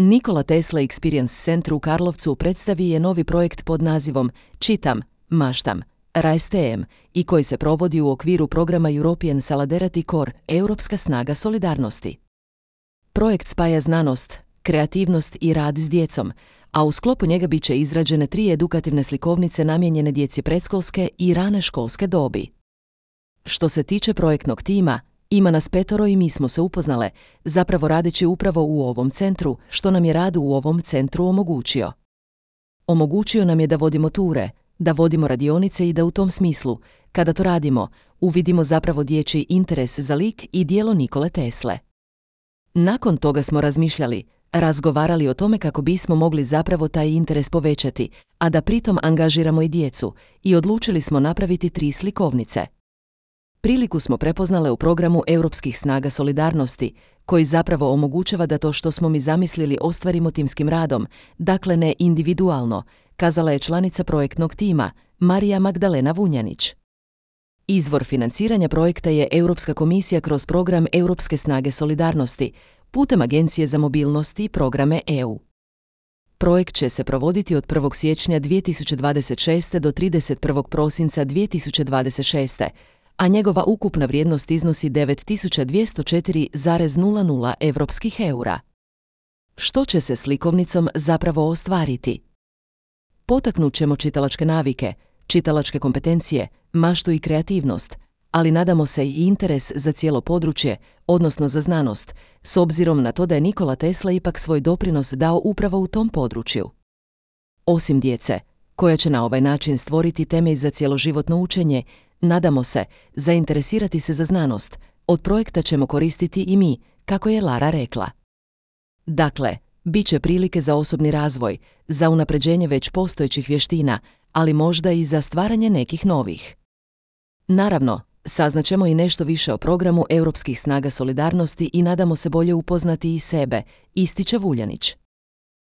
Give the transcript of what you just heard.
Nikola Tesla Experience Center u Karlovcu predstavi je novi projekt pod nazivom Čitam, maštam, rastem i koji se provodi u okviru programa European Solidarity Core, Europska snaga solidarnosti. Projekt spaja znanost, kreativnost i rad s djecom, a u sklopu njega bit će izrađene 3 edukativne slikovnice namijenjene djeci predškolske i rane školske dobi. Što se tiče projektnog tima, ima nas 5 i mi smo se upoznale, zapravo radeći upravo u ovom centru, što nam je rad u ovom centru omogućio. Omogućio nam je da vodimo ture, da vodimo radionice i da u tom smislu, kada to radimo, uvidimo zapravo dječji interes za lik i djelo Nikole Tesle. Nakon toga smo razgovarali o tome kako bismo mogli zapravo taj interes povećati, a da pritom angažiramo i djecu, i odlučili smo napraviti 3 slikovnice. Priliku smo prepoznale u programu Europskih snaga solidarnosti, koji zapravo omogućava da to što smo mi zamislili ostvarimo timskim radom, dakle ne individualno, kazala je članica projektnog tima, Marija Magdalena Vunjanić. Izvor financiranja projekta je Europska komisija kroz program Europske snage solidarnosti, putem Agencije za mobilnost i programe EU. Projekt će se provoditi od 1. siječnja 2026. do 31. prosinca 2026. a njegova ukupna vrijednost iznosi 9.204,00 evropskih eura. Što će se slikovnicom zapravo ostvariti? Potaknut ćemo čitalačke navike, čitalačke kompetencije, maštu i kreativnost, ali nadamo se i interes za cijelo područje, odnosno za znanost, s obzirom na to da je Nikola Tesla ipak svoj doprinos dao upravo u tom području. Osim djece, koja će na ovaj način stvoriti temelj za cjeloživotno učenje, nadamo se zainteresirati se za znanost, od projekta ćemo koristiti i mi, kako je Lara rekla. Dakle, bit će prilike za osobni razvoj, za unapređenje već postojećih vještina, ali možda i za stvaranje nekih novih. Naravno, saznaćemo i nešto više o programu Europskih snaga solidarnosti i nadamo se bolje upoznati i sebe, ističe Vuljanić.